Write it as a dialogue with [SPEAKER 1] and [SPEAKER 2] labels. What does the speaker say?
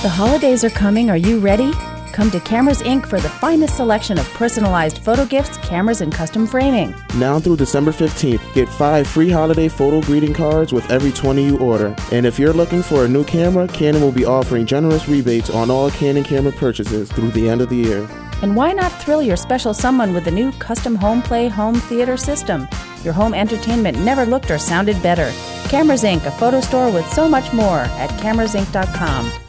[SPEAKER 1] The holidays are coming. Are you ready? Come to Cameras Inc. for the finest selection of personalized photo gifts, cameras, and custom framing.
[SPEAKER 2] Now through December 15th, get 5 free holiday photo greeting cards with every 20 you order. And if you're looking for a new camera, Canon will be offering generous rebates on all Canon camera purchases through the end of the year.
[SPEAKER 1] And why not thrill your special someone with the new custom home play home theater system? Your home entertainment never looked or sounded better. Cameras Inc., a photo store with so much more at camerasinc.com.